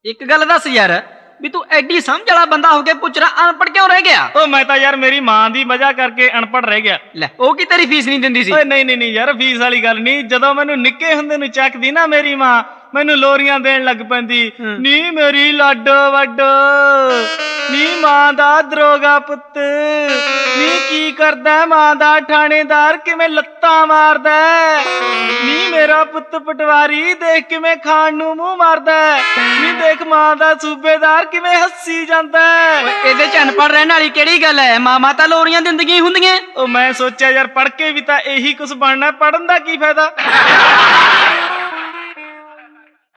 ਇੱਕ ਗੱਲ ਦੱਸ ਯਾਰ ਵੀ ਤੂੰ ਐਡੀ ਸਮਝ ਵਾਲਾ ਬੰਦਾ ਹੋ ਕੇ ਪੁੱਛ ਰਿਹਾ ਅਨਪੜ੍ਹ ਕਿਉਂ ਰਹਿ ਗਿਆ? ਉਹ ਮੈਂ ਤਾਂ ਯਾਰ ਮੇਰੀ ਮਾਂ ਦੀ ਵਜ੍ਹਾ ਕਰਕੇ ਅਨਪੜ੍ਹ ਰਹਿ ਗਿਆ। ਲੈ ਉਹ ਕੀ ਤੇਰੀ ਫੀਸ ਨਹੀਂ ਦਿੰਦੀ ਸੀ? ਓਏ ਨਹੀਂ ਯਾਰ ਫੀਸ ਵਾਲੀ ਗੱਲ ਨਹੀਂ। ਜਦੋਂ ਮੈਨੂੰ ਨਿੱਕੇ ਹੁੰਦੇ ਨੂੰ ਚੱਕਦੀ ਨਾ ਮੇਰੀ ਮਾਂ, ਮੈਨੂੰ ਲੋਰੀਆਂ ਦੇਣ ਲੱਗ ਪੈਂਦੀ। ਨੀ ਮੇਰੀ ਲੱਡ ਵੱਡ, ਨੀ ਮਾਂ ਦਾ ਦਰੋਗਾ ਪੁੱਤ, ਨੀ ਕੀ ਕਰਦਾ ਮਾਂ ਦਾ ਥਾਣੇਦਾਰ, ਕਿਵੇਂ ਲੱਤਾਂ ਮਾਰਦਾ, ਨੀ ਮੇਰਾ ਪੁੱਤ ਪਟਵਾਰੀ ਦੇਖ ਕਿਵੇਂ ਖਾਣ ਨੂੰ ਮੂੰਹ ਮਾਰਦਾ, ਨੀ ਦੇਖ ਮਾਂ ਦਾ ਸੂਬੇਦਾਰ ਕਿਵੇਂ ਹੱਸੀ ਜਾਂਦਾ। ਇਹਦੇ ਚ ਅਨਪੜ੍ਹ ਰਹਿਣ ਵਾਲੀ ਕਿਹੜੀ ਗੱਲ ਹੈ? ਮਾਂ ਤਾਂ ਲੋਰੀਆਂ ਦਿੰਦੀਆਂ ਹੀ ਹੁੰਦੀਆਂ। ਉਹ ਮੈਂ ਸੋਚਿਆ ਯਾਰ ਪੜ੍ਹ ਕੇ ਵੀ ਤਾਂ ਇਹੀ ਕੁਛ ਬਣਨਾ, ਪੜ੍ਹਨ ਦਾ ਕੀ ਫਾਇਦਾ।